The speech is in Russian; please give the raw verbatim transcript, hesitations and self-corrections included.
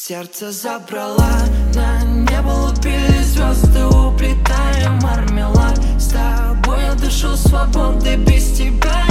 Сердце забрала, на небо лупили звезды, уплетая мармелад. С тобой я дышу свободой, без тебя